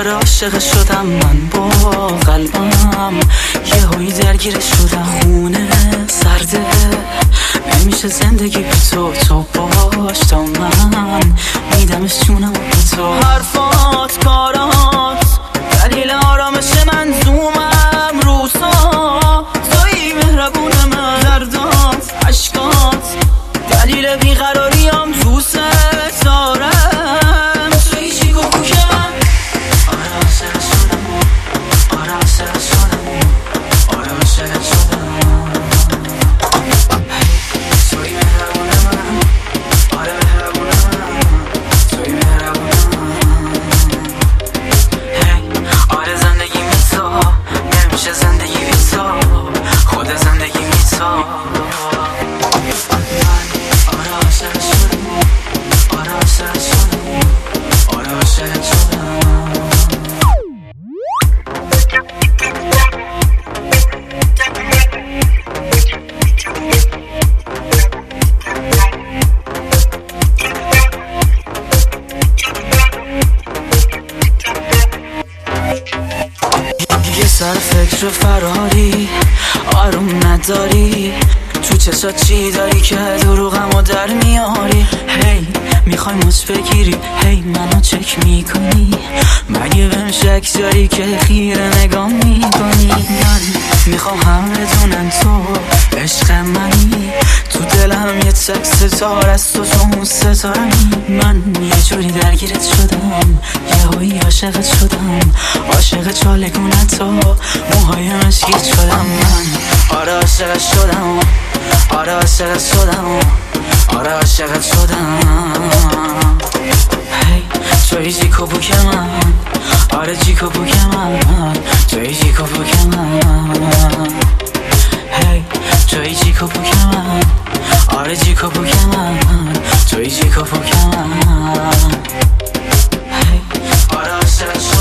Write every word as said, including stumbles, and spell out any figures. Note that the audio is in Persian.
آره عاشق شدم من با قلبم، یه هایی درگیر شدم. خونه سرده نمیشه زندگی بی تو، تو باش تا من میدمش جونم به تو. حرفات کارات دلیل آرامش من، زومم روزا توی مهربون من. دردات عشقات دلیل بیقراریم، دوست دارم توی جیگ و کوکم. آره عاشق شدم، آره عاشق شدم، آره عاشق شدم. توی مهربون من، آره مهربون من، توی مهربون من. آره زندگی بی تو نمیشه، زندگی بی تو خود زندگی بی تو. آره عاشق شدم، آره عاشق شدم، آره عاشق شدم. یه سر فکر فراری آروم نداری، تو چشات چی داری که دروغمو در میاری؟ هی میخوای مچ بگیری، هی منو چک میکنی، مگه بهم شک داری که خیره نگاه میکنی؟ من میخوام هم بدونن تو عشق منی، تو دلم یه تک ستاره است و تو اون ستارمی. من یه جوری درگیرت شدم، یه هایی عاشقت شدم، عاشق چالگونت تو موهای مشکیت شدم. من آره عاشقت شدم، آره عاشقت شدم، آره عاشقت شدم. هی توی جیک و بوک من، آره جیک و بوک من، توی جیک و بوک من. هی توی جیک و بوک من، آره جیک و بوک من، توی جیک و بوک من. هی آره عاشقت شدم.